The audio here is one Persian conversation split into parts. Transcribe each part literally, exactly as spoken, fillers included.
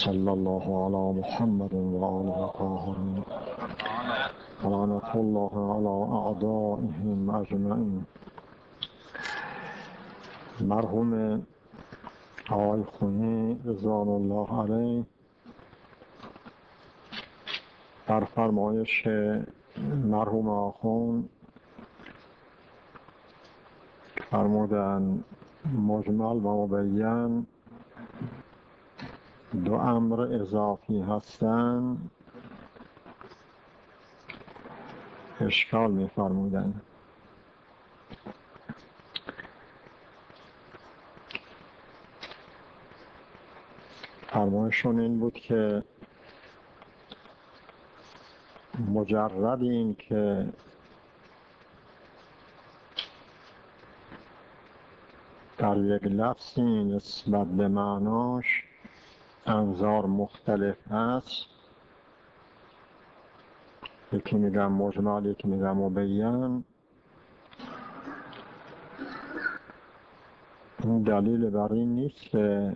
صلی الله علی محمد و آله الطاهرین و لعنة الله علی اعدائهم اجمعین. مرحوم آقای خونی رضوان الله علیه بر فرمایش مرحوم آخوند فرمودن مجمل و مبین دو امر اضافی هستند. اشکال می فرمودن فرمایشون این بود که مجرد این که در یک لفظی نسبت به معناش انظار مختلف هست، یکی میگم مجمل یکی میگم مبین، این دلیل بر این نیست که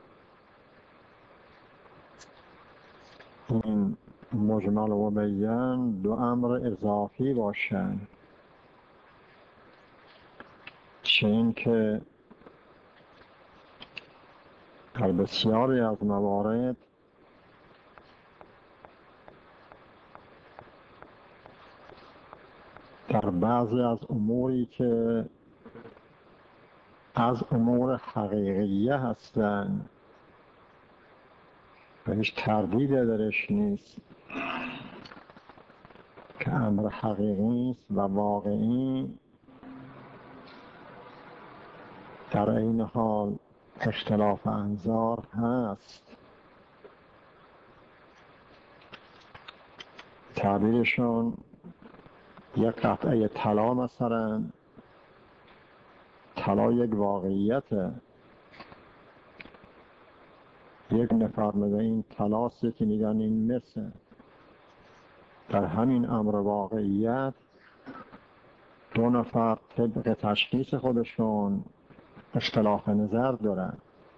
این مجمل و مبین دو امر اضافی باشند، چه این که در بسیاری از موارد در بعضی از اموری که از امور حقیقیه هستند و هیچ تردید درش نیست که امر حقیقی است و واقعی، در این حال اختلاف انظار هست. تعبیرشون یک قطعه طلا مثلا، طلا یک واقعیته، یک نفر میگه این طلاست، یکی میگن این مثل. در همین امر واقعیت دو نفر طبق تشخیص خودشون اختلاف نظر دارن.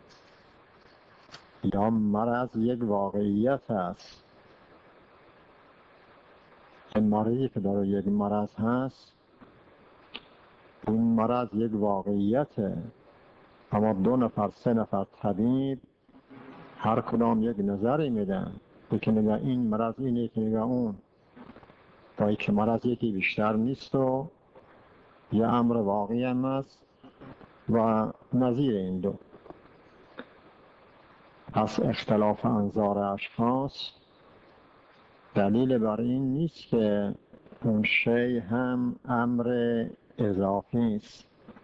یا مرض یک واقعیت هست، این مریضی که داره یک مرض هست، این مرض یک واقعیته، اما دو نفر سه نفر طبیب هر کدام یک نظری میدن، یکی میگه این مرض این، یکی میگه اون، با اینکه مرض یکی بیشتر نیست و یه امر واقعی هم است و نظیر این دو. پس اختلاف انظار اشخاص دلیل بر این نیست که اون شی هم امر اضافی است.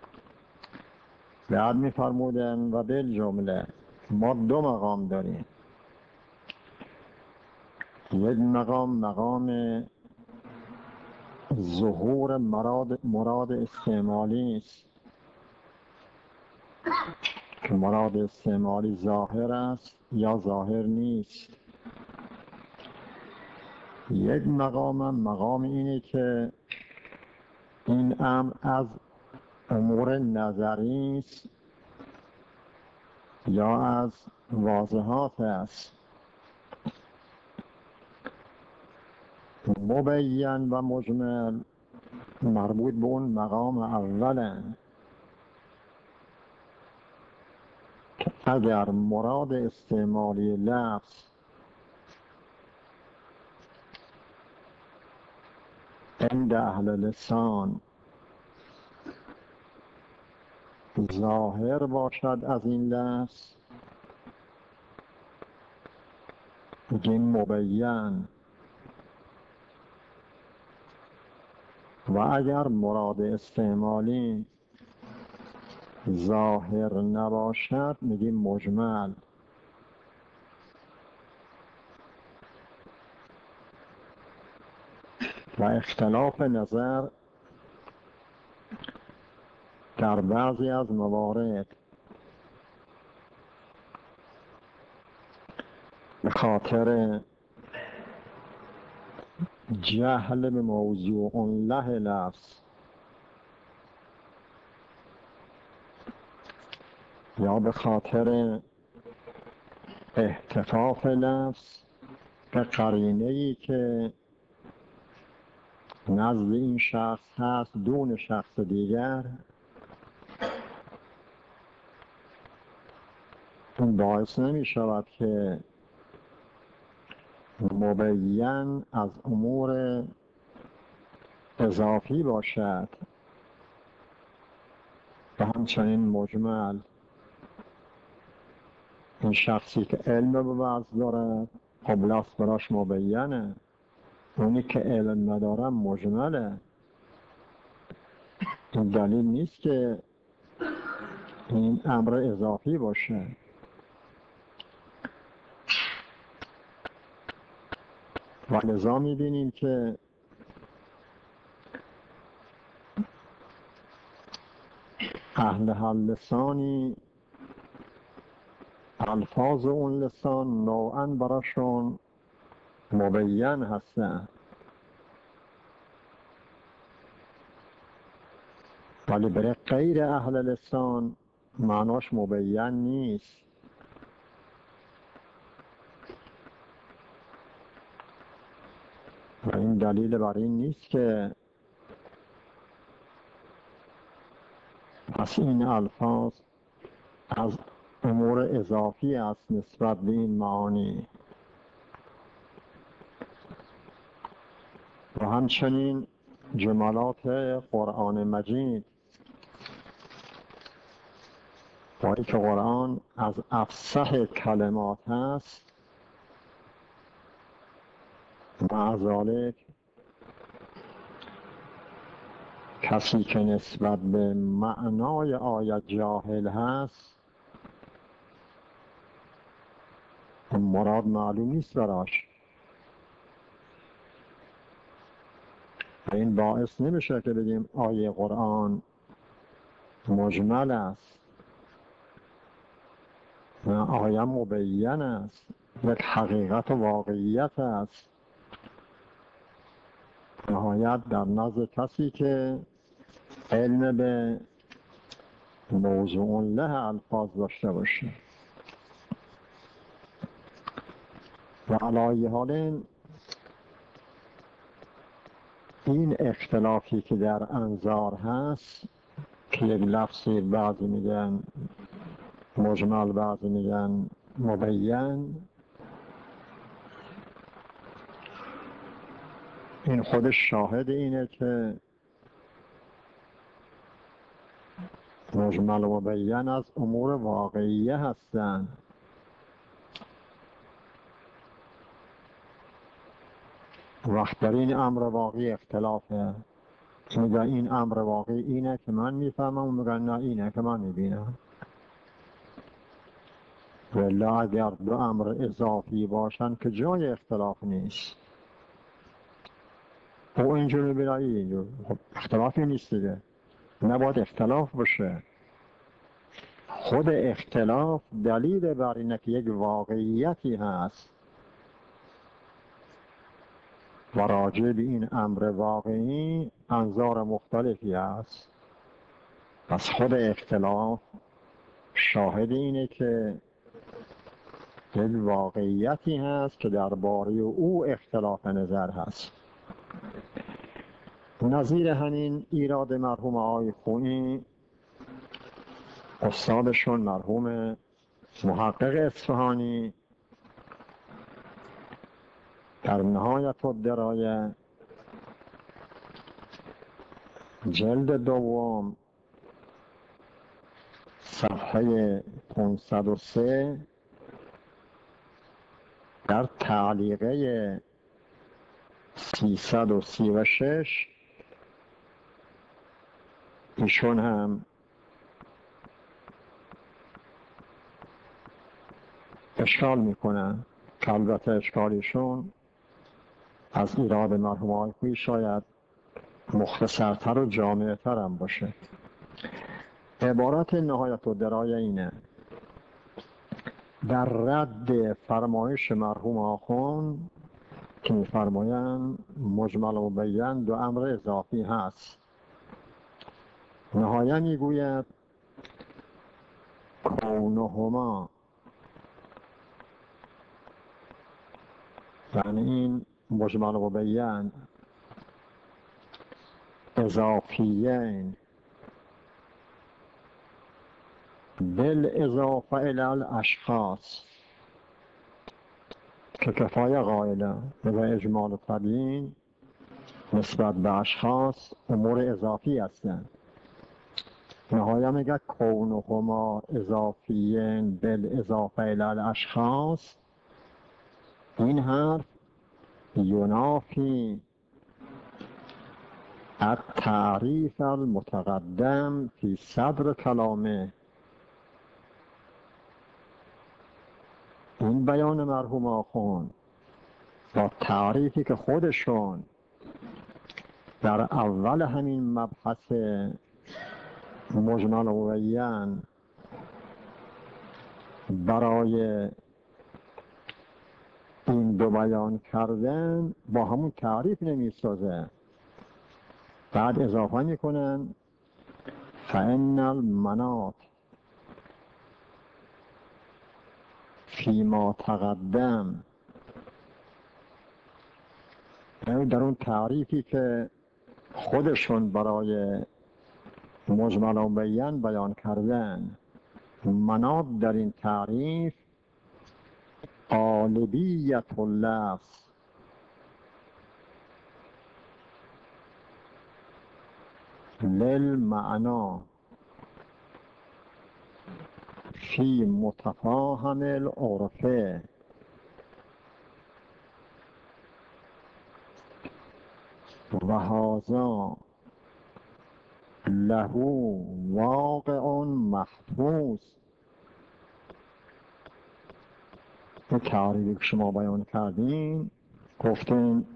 بعد می‌فرمودن و بالجمله ما دو مقام داریم. یک مقام مقام ظهور مراد مراد استعمالی است که مراد استعمالی ظاهر است یا ظاهر نیست. یک مقام مقام اینه که این امر از امور نظری است یا از واضحات است. مبین و مجمل مربوط به اون مقام اولن که اگر مراد استعمالی لفظ عند اهل لسان ظاهر باشد از این لفظ بگیم مبین، و اگر مراد استعمالی ظاهر نباشد میگیم مجمل. و اختلاف نظر در بعضی از موارد به خاطر جهل به موضوع له لفظ یا به خاطر احتفاف لفظ به قرینه‌ای که نزد این شخص هست دون شخص دیگر، این باعث نمی شود که مبین از امور اضافی باشد و همچنین مجمل. این شخصی که علم به وضع دارد قبل است براش مبینه، اونی که علم نداره مجمله. این دلیل نیست که این امر اضافی باشه. و لذا می‌بینیم که اهل هر لسانی الفاظ اون لسان نوعاً براشون مبین هستن، ولی برای غیر اهل لسان معناش مبین نیست. و این دلیل بر این نیست که پس این الفاظ از امور اضافی است نسبت به این معانی. و همچنین جملات قرآن مجید، باری که قرآن از افصح کلمات هست، مع ذالک کسی که نسبت به معنای آیت جاهل هست مراد معلوم نیست براش. و این باعث نمیشه که بگیم آیه قرآن مجمل است. نه، آیه مبین است، یک حقیقت و واقعیت است. نهایت در نزد کسی که علم به موضوع له الفاظ داشته باشه. و علی حال این اختلافی که در انظار هست که یک لفظی بعضی میگن مجمل بعضی میگن مبین، این خودش شاهد اینه که مجمل و مبین از امور واقعیه هستند. وقت در این امر واقعی اختلافه، میگه این امر واقعی اینه که من میفهمم و میگن نه اینه که من میبینم. ولی اگر دو امر اضافی باشن که جای اختلاف نیست، او اینجور میبینایی اینجور، خب اختلافی نیست دیگه، نباید اختلاف باشه. خود اختلاف دلیل بر اینه که یک واقعیتی هست و راجع به این امر واقعی انظار مختلفی هست. پس خود اختلاف شاهد اینه که یک واقعیتی هست که درباره او اختلاف نظر هست. نظیر همین ایراد مرحوم آقای خویی، استادشون مرحوم محقق اصفهانی در نهایت الدرایه جلد دوم صفحه پانصد و سه در تعلیقه سیصد و سی و شش ایشون هم اشکال میکنن که البته اشکالیشون از ایراد مرحوم آقای خویی شاید مختصرتر و جامعتر هم باشه. عبارت نهایت الدرایه اینه: در رد فرمایش مرحوم آخوند که می‌فرمایند مجمل و مبین دو امر اضافی هست، نهایت میگوید کونهما یعنی این مجمل و مبین اضافیین بالاضافه الی الاشخاص که کفایه قائله به اجمال و تبیین نسبت به اشخاص امور اضافی هستند. نهایت میگه کونهما اضافیین بالاضافه الی الاشخاص. این حرف ینافی التعریف المتقدم فی صدر کلامه. این بیان مرحوم آخوند با تعریفی که خودشون در اول همین مبحث مجمل و مبین برای این دو بیان کردن با همون تعریف نمیسازه. بعد اضافه میکنن فإن المناط فیما تقدم، در اون تعریفی که خودشون برای مجمل و مبین بیان کردن، مناط در این تعریف غالبیت اللفظ للمعنا فی متفاهم العرفه و هذا له واقع محفوظ. این تعریفی که شما بیان کردین گفتین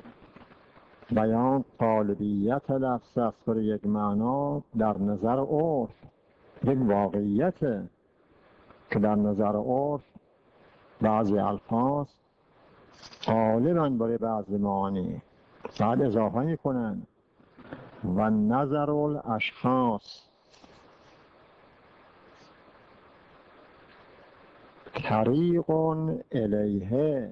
بیان غالبیت لفظ است برای یک معنا در نظر عرف، یک واقعیته که در نظر عرف بعضی الفاظ غالباً برای بعضی معانی. بعد اضافه میکنن و نظر الاشخاص طریق الیه.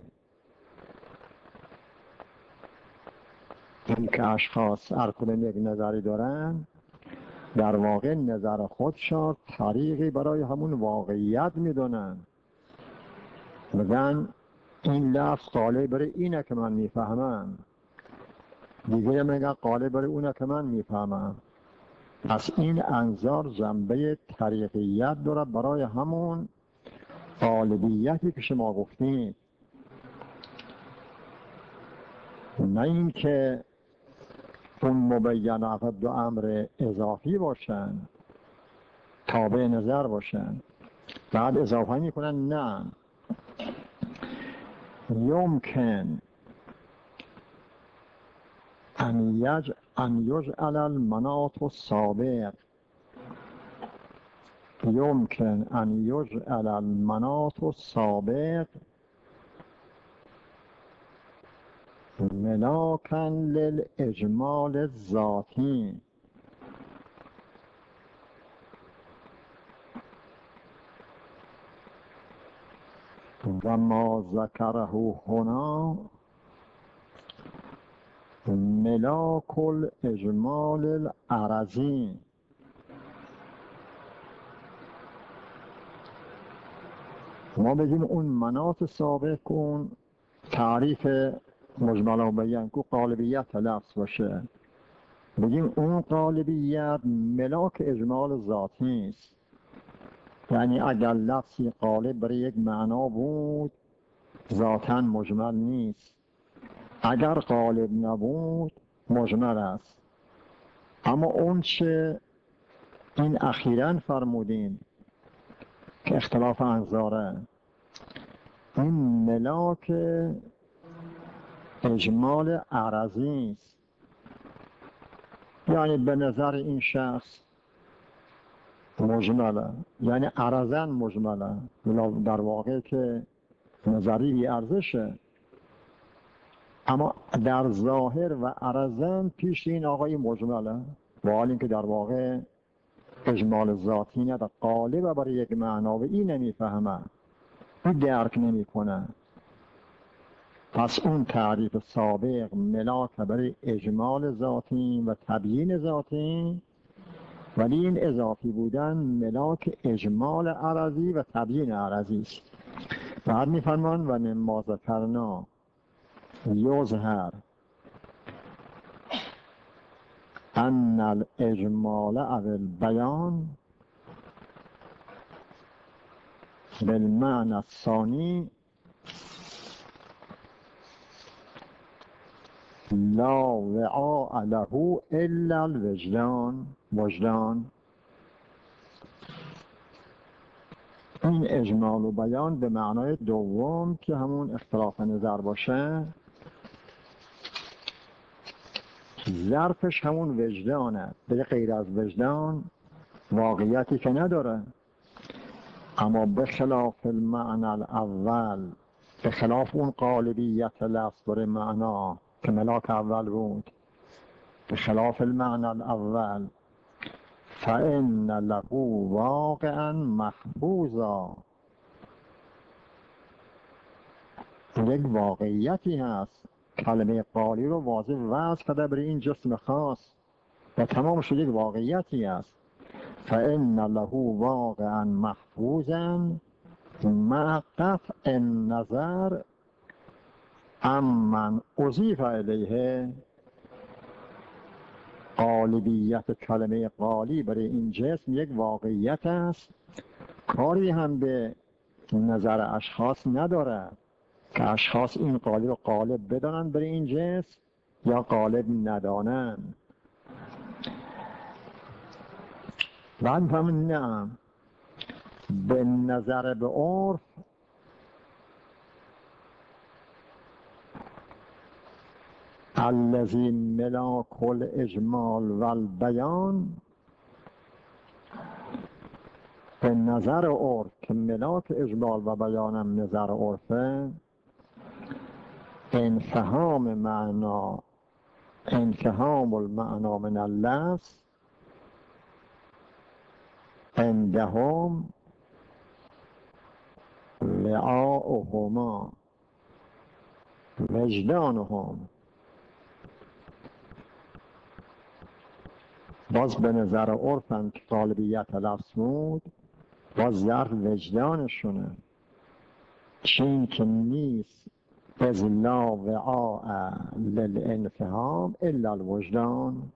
این که اشخاص هر کدوم یک نظری دارن، در واقع نظر خودشان طریقی برای همون واقعیت میدونن. میگن این لفظ قالب برای اینه که من میفهمم، دیگه میگن قالب برای اونه که من میفهمم. پس این انظار جنبه طریقیت داره برای همون غالبیتی که شما گفتید، نه این که اون مبینات دو امر اضافی باشن، تابع نظر باشن. بعد اضافه میکنن نه یمکن ان یج ان یجعل المناط السابق یمکن ان یجعل المناط السابق ملاکا للاجمال الذاتی و ما ذکره هنا ملاک الاجمال العرضی. ما بگیم اون مناط سابق کن تعریف مجمل و مبین که غالبیت لفظ باشه، بگیم اون غالبیت ملاک اجمال ذاتی است. یعنی اگر لفظی غالب برای یک معنا بود ذاتاً مجمل نیست، اگر غالب نبود مجمل است. اما اون چه این اخیراً فرمودین که اختلاف انظاره، این ملاک اجمال عرضی است. یعنی به نظر این شخص مجمله، یعنی عرضاً مجمله، در واقع که نظری بی ارزشه، اما در ظاهر و عرضاً پیش این آقای مجمله، و حال این که در واقع اجمال ذاتی نه، غالب برای یک معنا و این نمیفهمه، این درک نمی کنه. پس اون تعریف سابق ملاک برای اجمال ذاتی و تبیین ذاتی، ولی این اضافی بودن ملاک اجمال عرضی و تبیین عرضی است. بعد میفرمان و مما ذکرنا یظهر ان الاجمال او البیان بالمعنى الثانی لا وعاء له الا الوجدان. وجدان این اجمال و بیان به معنای دوم که همون اختلاف نظر باشه، ظرفش همون وجدانه، به غیر از وجدان واقعیتی که نداره. اما به خلاف المعنى الاول، به خلاف اون قالبیت لفظ برای معنا که ملاک اول بود، به خلاف المعنى الاول فإن له واقعا محفوظا، یک واقعیتی هست. کلمه قالی رو واضح وضع کرده برای این جسم خاص و تمام شد یک واقعیتی است. فإن له واقعا محفوظا مع قطع النظر امن اضیف الیه. غالبیت کلمه قالی برای این جسم یک واقعیت است، کاری هم به نظر اشخاص نداره که اشخاص این قالی رو غالب بدانند برای این جسم یا غالب ندانند. بعد هم نه، به نظر به عرف الذی ملاک الاجمال و البیان، به نظر عرف که ملاک اجمال و بیانم نظر عرفه، انفهام معنا، انفهام المعنا من اللفظ عندهم وعاؤهما وجدانهم. باز به نظر عرفن که غالبیت لفظ بود، باز ظرف وجدانشونه، چین که نیست از لا وعاء للانفهام الا الوجدان.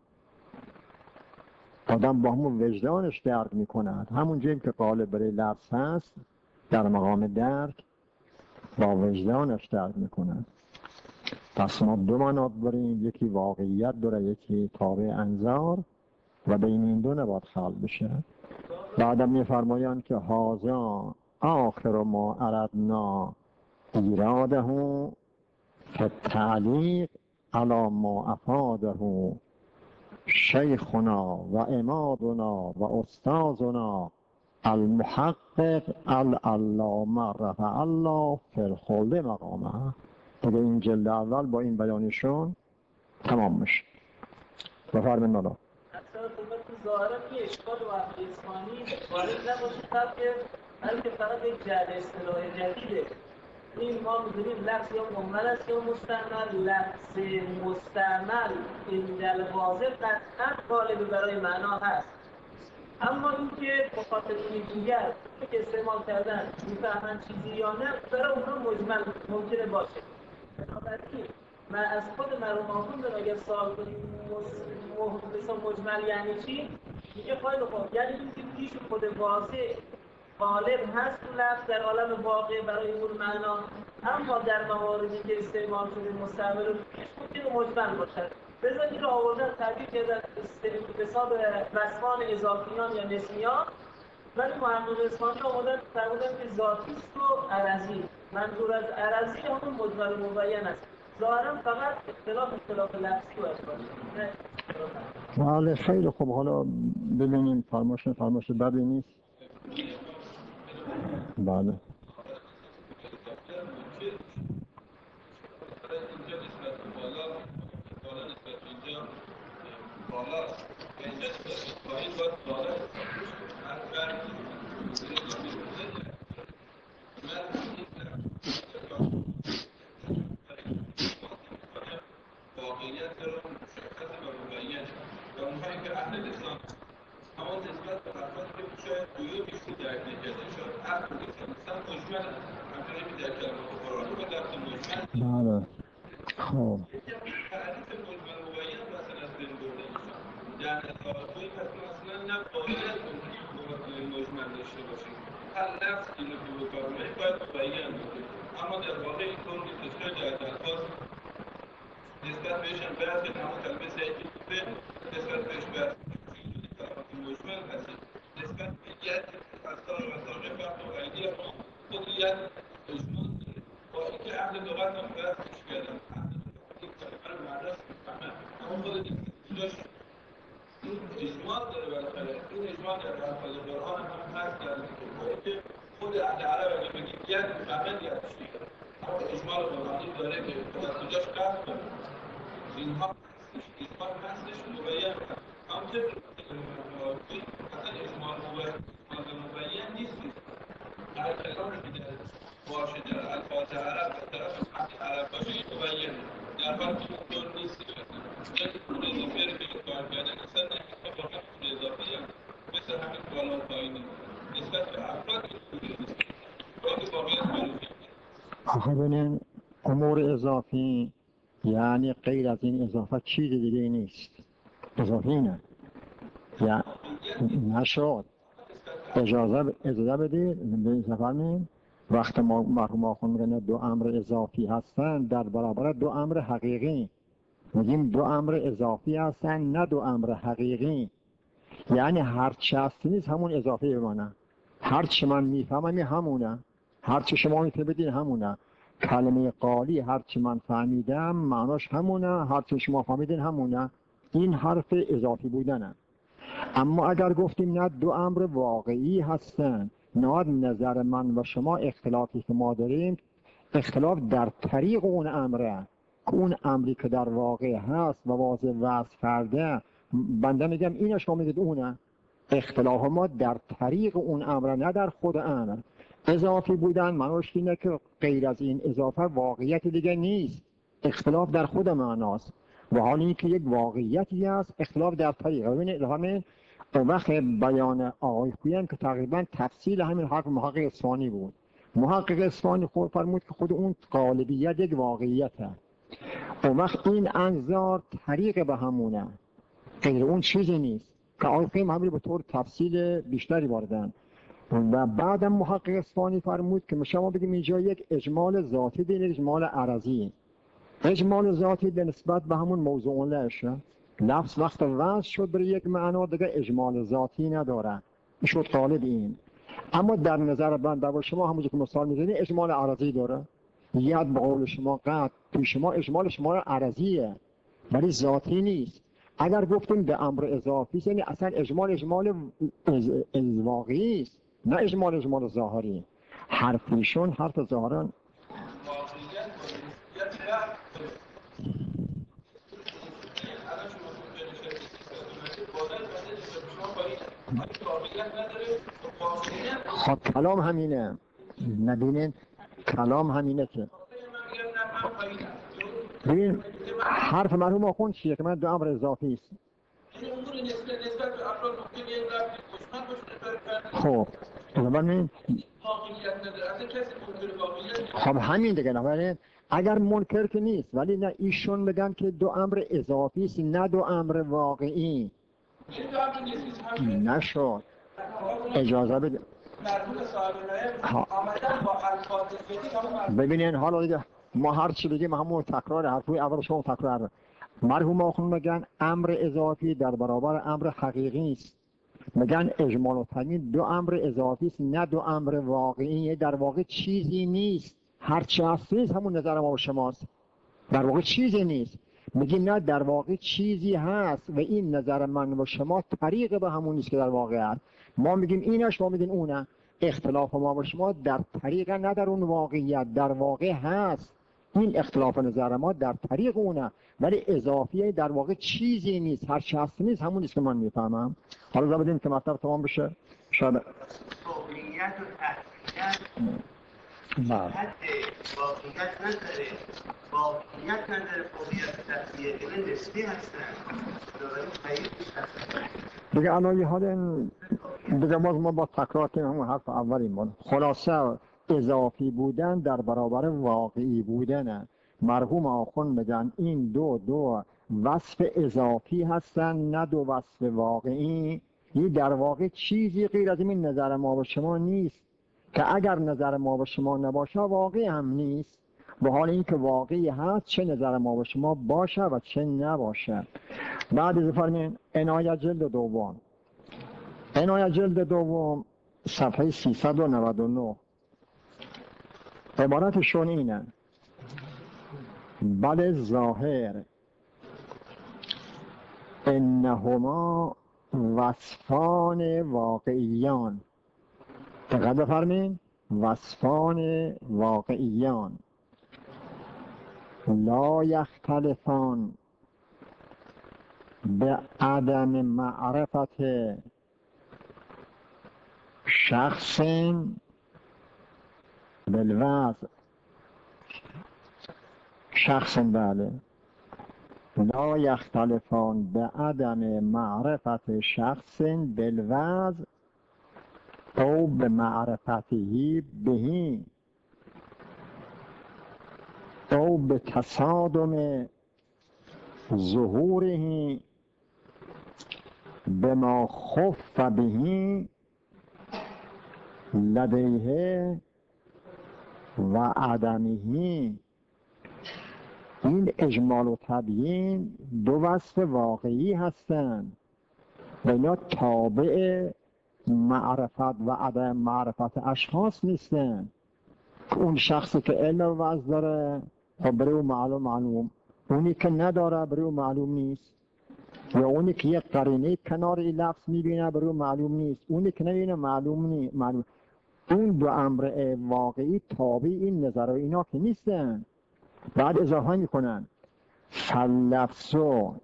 آدم با همون وجدانش درک میکند، همون جایی که قالب برای لفظ هست در مقام درک با وجدانش درک میکند. پس ما دو مناط داریم، یکی واقعیت داره، یکی تابع انظار و بین این دو نباید خلط بشه. بعدم میفرمایند که هذا آخر ما اردنا ایراده که تعلیق علی ما افاده شیخنا و امادنا و استاذنا المحقق العلامه رفع الله فی الخلد مقامه. دیگه این جلد اول با این بیانشون تمام میشه. بفرمایید مولانا. اکثر خدمت تو ظاهرا یه اشکال و افغانستانی وارد نباشه، بلکه بلکه فقط یک جعل اصطلاح جدیده. این ما می‌دونیم لفظ یا مهمل است یا مستعمل. لفظ مستعمل این الواضح قطعا غالب برای معنا هست، اما اینکه مخاطبین دیگر که استعمال کردن میفهمن چیزی یا نه، برای اونها مجمل ممکنه باشه. بنابراین من از خود مرحوم آخوند اگر سوال کنیم مثلا مجمل یعنی چی، میگه خیلی خوب، یعنی اینکه پیش خود واضح غالب هست تو لفظ در عالم واقع برای اون معنا، اما در مواردی که استعمال شده مستعمل و پیش ممکنه مجمل باشد. بذار این رو آوردن تعبیر کردن به حساب رسمان اضافیان یا نسمیان، ولی محقق اصفهانی آمدن فرمودن که ذاتی است و عرضی. منظور از عرضی همون مجمل مبین است. ظاهرا فقط اختلاف اختلاف لفظی باید باشه. بله خیلی خوب. حالا ببینیم فرمایش فرمایش بدی نیست. بله در کلمات قرآنی و لفظ مجمل بله خب تعریف مجمل مبین مثلا از بین برده میشن در نظارتوی پس ما اصلا نباید مجمل داشته باشیم هر لفظ که نبود و کارمه باید مبین بوده اما در واقع این طور نیست که جهت الفاظ نسبت بهش هم برد که همون کلمه سعیدی بوده نسبت بهش برد کلمات مجمل هستید نسبت به ید اثار و ساقفت و عیدی ما خود ید اجمال داره با اینکه اهل لغت هم برد کش کردن این کلمه رو مدرس میفهمن اما خود دیگه این اجمال داره بالاخره این اجمال در الفاظ قرآن هم هست در که خود اهل عرب اگه بگید ید میفهمن ید چیه اما اجمال قرآنی داره که در کجاش قصد کنه اینها اجمال هستش مبین همونطور که اصلا اجمال مبین نیست هر کلامی که در باشه در الفاظ عرب از طرف اهل عرب باشه این مبین در حال که اونطور نیستش یک پول اضافه رو که کار کردن اصلا نکیسا واقعا پول اضافه هم مثل همین بالا و پایینی نسبت به افراد که پول نیست باید واقعیت معروفی آخه ببینین امور اضافی یعنی غیر از این اضافه چیز دیگه نیست اضافی نه یا نشد اجازه اجازه بدید بفرمایید وقت ما مرحوم آخوند میگن دو امر اضافی هستن در برابر دو امر حقیقی میگیم دو امر اضافی هستن نه دو امر حقیقی یعنی هر چی هستی نیست همون اضافه بمانه هر چی من میفهمم همونه هر چی شما میفهمید همونه کلمه قالی هر چی من فهمیدم معناش همونه هر چی شما فهمیدین همونه این حرف اضافی بودنه اما اگر گفتیم نه دو امر واقعی هستن نه نظر من و شما اختلافی که ما داریم اختلاف در طریق اون امره اون امری که در واقع هست و واضح وصف کرده بنده میگم اینو شما میگید اونه اختلاف ما در طریق اون امر نه در خود امر اضافی بودن معناش اینه که غیر از این اضافه واقعیت دیگه نیست اختلاف در خود معناست و حال اینکه یک واقعیتی هست اختلاف در طریق ببینید همین اون وقت بیان آقای خویی که تقریبا تفصیل همین حرف محقق اصفهانی بود محقق اصفهانی خود فرمود که خود اون غالبیت یک واقعیته اون وقت این انظار طریق به همونه غیر اون چیزی نیست که آقای خویی همین به طور تفصیل بیشتری واردن و بعدم محقق اصفهانی فرمود که شما بگیم اینجا یک اجمال ذاتی دین اجمال عرضی اجمال ذاتی به نسبت به همون موضوع لشه لفظ وقت وضع شد برای یک معنا دیگه اجمال ذاتی نداره این شد غالب این اما در نظر بنده و شما همونجا که مثال میزنید اجمال عرضی داره ید به قول شما قد توی شما اجمال شما عرضیه ولی ذاتی نیست اگر گفتیم به امر اضافی یعنی اصلا اجمال اجمال از... از واقعی است نه اجمال اجمال ظاهری حرفیشون حرف ظاهران خب کلام همینه نبینین کلام همینه که ببین حرف مرحوم آخوند چیه که من دو امر اضافی است خب ببینین خب همین دیگه نه اگر منکر که نیست ولی نه ایشون بگن که دو امر اضافی است نه دو امر واقعی نشد اجازه بده ببینین حالا دیگه ما هر چی بگیم همون تکرار حرفوی اول شما تکرار مرحوم آخوند میگن امر اضافی در برابر امر حقیقی است میگن اجمال و تمیم دو امر اضافی است نه دو امر واقعی در واقع چیزی نیست هر چی هست نیست همون نظر ما و شماست در واقع چیزی نیست میگیم نه در واقع چیزی هست و این نظر من و شما طریق به همون نیست که در واقع هست ما میگیم اینه شما میگین اونه اختلاف ما و شما در طریق نه در اون واقعیت در واقع هست این اختلاف نظر ما در طریق اونه ولی اضافیه در واقع چیزی نیست هر چی هست نیست همون نیست که من میفهمم حالا زمان بدیم که مطلب تمام بشه شاید واقعیت و تحقیقیت حد واقعیت نداره واقعیت نداره فوقیت و تحقیقیت این نسبی هستن دارایی خیلی هستن دیگه الان یه حال دیگه باز ما با تکرار کنیم همون حرف اولیم بود خلاصه اضافی بودن در برابر واقعی بودنه. مرحوم آخوند میگن این دو دو وصف اضافی هستن، نه دو وصف واقعی. این در واقع چیزی غیر از این نظر ما و شما نیست که اگر نظر ما و شما نباشه واقعی هم نیست. به حال اینکه واقعی هست چه نظر ما و شما باشه و چه نباشه. بعد از فرمین عنایت جلد دوم، عنایت جلد دوم صفحه سیصد و نود و نه عبارتشون اینه: بل ظاهر انهما وصفان واقعیان. دقت بفرمین، وصفان واقعیان لا یختلفان به عدم معرفت شخص بالوضع. شخص بله لا یختلفان به عدم معرفت شخص بالوضع او به معرفته بهی او به تصادم ظهوره بما خف بهی لدیه و عدمه. این اجمال و تبیین دو وصف واقعی هستند و اینا تابع معرفت و عدم معرفت اشخاص نیستن. اون شخصی که علم و وضع داره خب برای او معلوم معلوم، اونی که نداره برای او معلوم نیست، یا اونی که یک قرینه کنار این لفظ میبینه برای او معلوم نیست، اونی که نبینه معلوم نیست. معلوم. اون دو امر واقعی تابع این نظر و اینا که نیستن. بعد اضافه میکنن فلفظو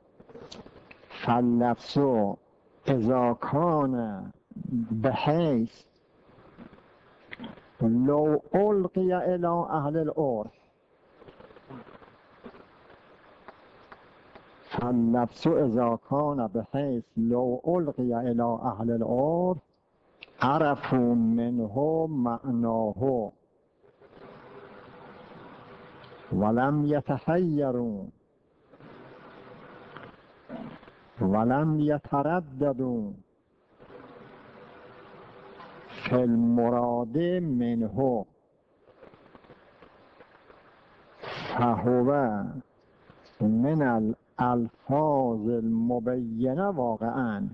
فلفظو اذا کان بحیث لو القی الى اهل العرف. فلفظو اذا کان بحیث لو القی الى اهل العرف عرفوا منه معناه ولم يتحيروا ولم يترددوا في المراد منه فهو من الالفاظ المبینه واقعا.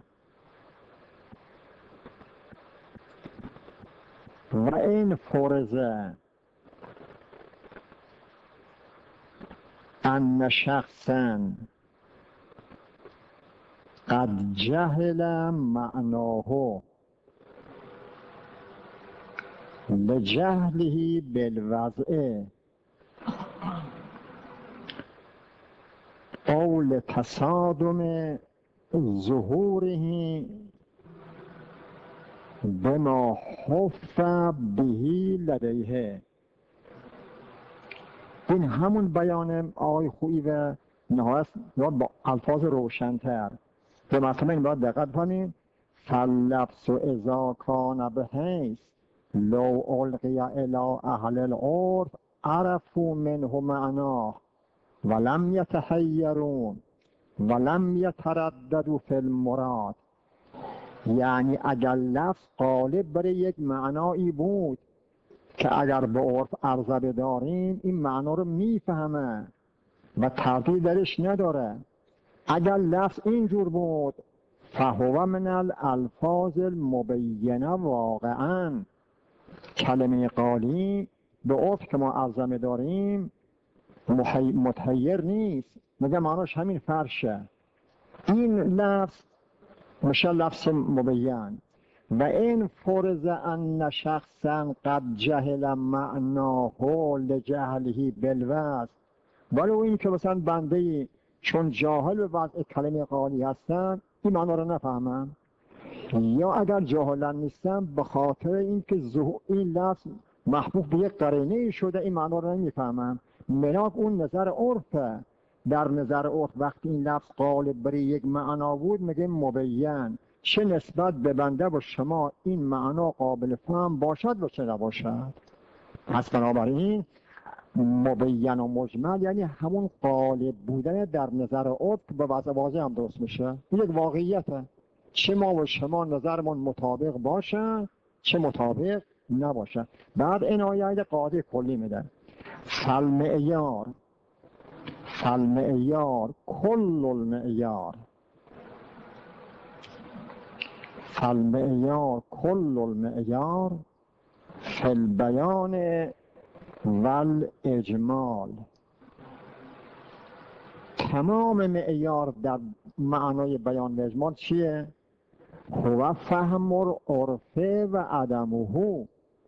و این فرضه ان شخصا قد جهل معناه لجهله بالوضع او لتصادم ظهوره بما خف به لدیه. این همون بیان آقای خویی و نهایت با الفاظ روشن‌تر به مطمئن این باید دقت کنیم. فلفظ اذا کان بحیث لو القی الی اهل العرف عرفوا منه معناه ولم یتحیرون ولم یترددوا فی المراد. یعنی اگر لفظ غالب برای یک معنایی بود که اگر به عرف عرضه بداریم این معنا رو میفهمه و تردید درش نداره. اگر لفظ اینجور بود فهو من الالفاظ المبینه واقعا. کلمه قالی به عرف که ما عرضه داریم متحیر نیست، مگه معناش همین فرشه. این لفظ میشه لفظ مبین. و این فرض ان شخصا قد جهل معناه لجهله بالوضع. ولو این که مثلا بنده چون جاهل به وضع کلمه قالی هستن این معنا رو نفهمن، یا اگر جاهلن نیستن به خاطر اینکه این لفظ محبوب به یک قرینه شده این معنا رو نمیفهمن. ملاک اون نظر عرفه. در نظر عرف وقتی این لفظ غالب برای یک معنا بود میگه مبین، چه نسبت به بنده و شما این معنا قابل فهم باشد و چه نباشد. پس بنابراین مبین و مجمل یعنی همون غالب بودن در نظر عرف که به وضع واضح هم درست میشه. یک واقعیته، چه ما و شما نظرمون مطابق باشه چه مطابق نباشه. بعد این آیه قاعده کلی میده، فالمعیار فالمعیار کل المعیار فالمعیار کل المعیار فی البیان والاجمال. تمام معیار در معنای بیان و اجمال چیه؟ هو فهم العرف و عدمه.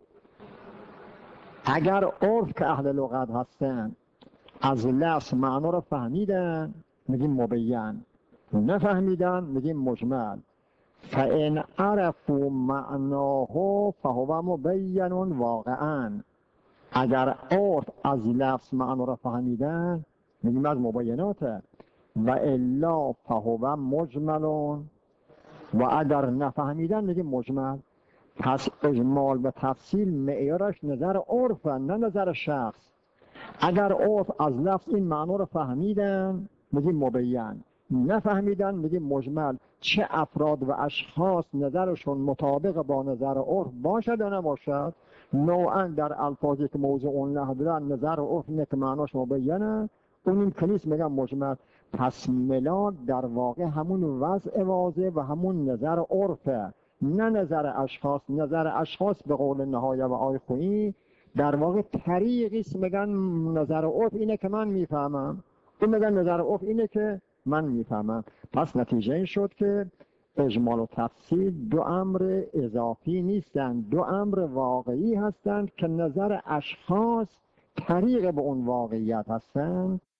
اگر عرف که اهل لغت هستن از لفظ معنا رو فهمیدن میگیم مبین، نفهمیدن میگیم مجمل. فان عرفوا معناه فهو مبین واقعا. اگر عرف از لفظ معنا رو فهمیدن میگیم از مبیناته، و الا فهو مجمل، و اگر نفهمیدن میگیم مجمل. پس اجمال و تفصیل معیارش نظر عرف نه نظر شخص. اگر عرف از لفظ این معنا رو فهمیدن میگیم مبین، نفهمیدن میگیم مجمل. چه افراد و اشخاص نظرشون مطابق با نظر عرف باشد یا نباشد، نوعا در الفاظی که موضوع اون ندارن نظر عرف اینه که معناش مبینه، اون این کنیست میگم مجمل. پس ملال در واقع همون وضع واضح و همون نظر عرفه، نه نظر اشخاص. نظر اشخاص به قول نهایه و آی خویی در واقع طریقیست، میگن نظر عرف اینه که من میفهمم، این میگن نظر عرف اینه که من میفهمم. پس نتیجه این شد که اجمال و تفصیل دو امر اضافی نیستند، دو امر واقعی هستند که نظر اشخاص طریق به اون واقعیت هستند